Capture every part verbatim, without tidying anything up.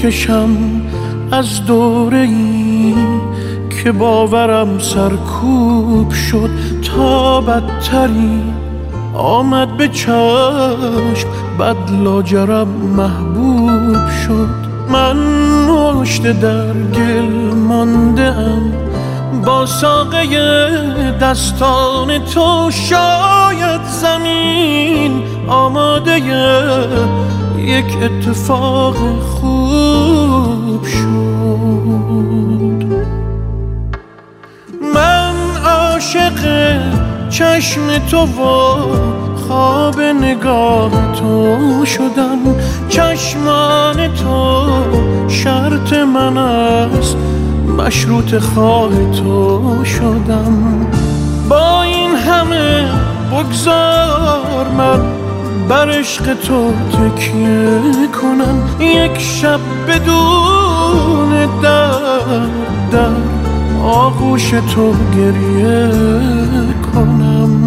میکشم از دوره ای که باورم سرکوب شد تا بدتری آمد به چشم، بد لاجرم محبوب شد. من مشت در گل مانده‌ام با ساقه دستان تو، شاید زمین آماده یک اتفاق خوب شد. من عاشق چشم تو و خواب نگاه تو شدم، چشمان تو شرط من است، مشروط خواه تو شدم. با این همه بگذار من بر عشق تو تکیه کنم، یک شب بدون در در آغوش تو گریه کنم.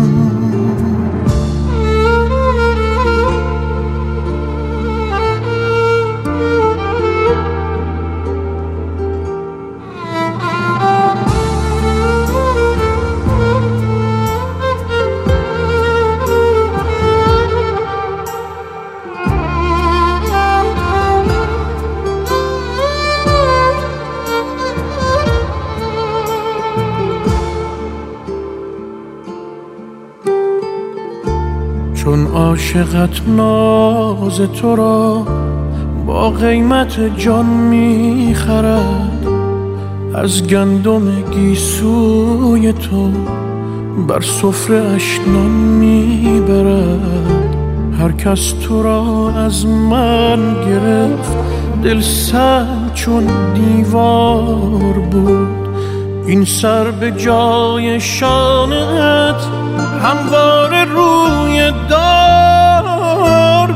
چون عاشقت ناز تو را با قیمت جان میخرد، از گندم گیسوی تو بر سفره اش نان میبرد. هر کس تو را از من گرفت، دل سنگ چون دیوار بود. این سر به جای شانت هموار روی دار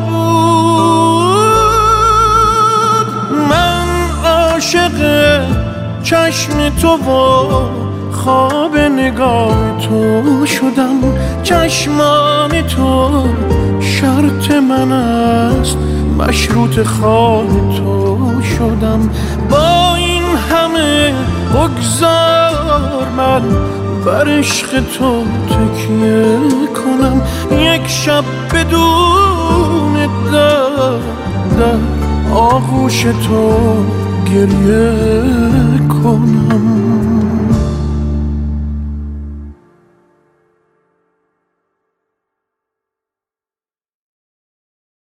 بود. من عاشق چشم تو و خواب نگاه تو شدم، چشمان تو شرط من است، مشروط خواه تو شدم. با این همه بگذار من بر عشق تو تکیه کنم، یک شب بدون در در آغوش تو گریه کنم.